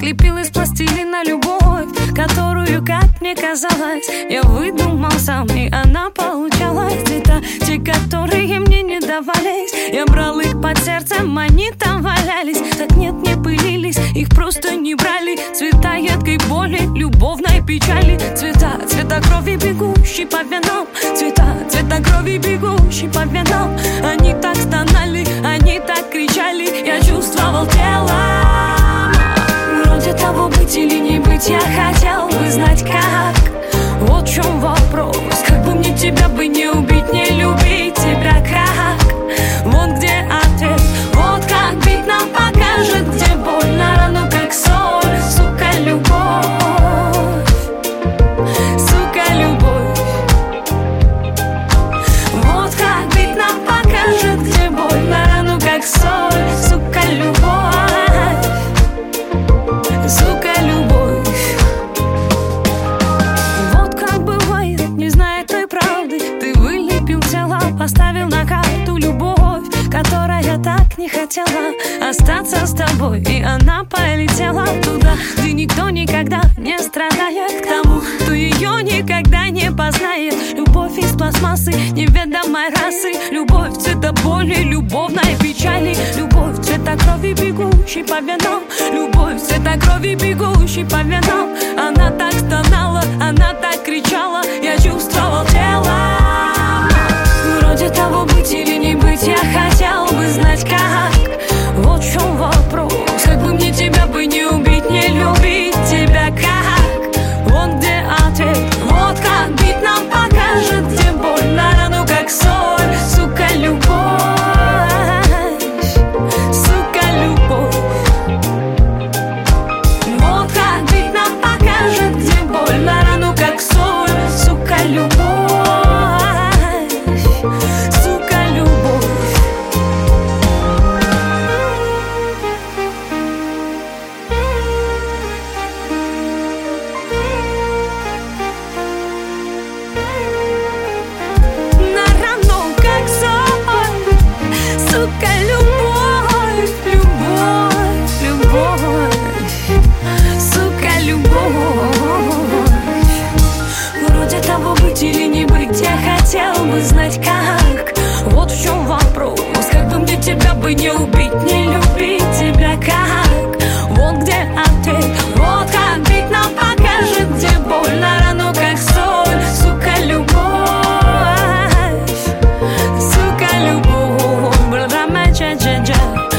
Лепил из пластилина любовь, которую, как мне казалось, я выдумал сам, и она получалась. Цвета, те, которые мне не давались, я брал их под сердцем, они там валялись. Так нет, не пылились, их просто не брали. Цвета едкой боли, любовной печали. Цвета, цвета крови, бегущей по венам. Цвета, цвета крови, бегущей по венам. Они так стонали, они так кричали, я чувствовал телом. Вроде того, быть или не быть, я хотел бы знать как. Вот в чем вопрос, как бы мне тебя бы не убить, не любить тебя как. Вот где ответ, вот как бить нам покажет, где боль на рану как соль. Сука, любовь, сука, любовь. Вот как бить нам покажет, где боль на рану как соль. Сука, любовь, сука, любовь. Вот как бывает, не зная той правды, ты вылепил тело, поставил на карту любовь, которая так не хотела остаться с тобой, и она полетела туда, где никто никогда не страдает, к тому, кто ее никогда не познает. Любовь из пластмассы неведомой расы, любовь цвета боли, любовной печали. Любовь цвета крови, бегущей по венам. Любовь цвета крови, бегущей по венам. Она так стонала, она так кричала, я чувствовал телом. Вроде того, быть или не быть, я хотел бы знать как. Вот в чем вопрос, как бы мне тебя бы не убить, не любить тебя как. Вот где ответ, вот как бить нам покажет, где боль на рану как соль. Сука, любовь, сука, любовь. Вот как бить нам покажет, где боль на рану как соль. Сука, любовь, сука, любовь. На рану как соль. Сука, любовь, любовь, любовь. Сука, любовь. Вроде того, быть или не быть, я хотел бы знать как. Вот в чем вопрос, как бы мне тебя бы не убить, не любить тебя как. Вот где ответ, вот как бить нам покажет, где боль на рану как соль. Сука, любовь, сука, любовь. Бра-бра-ма-ча-ча-ча.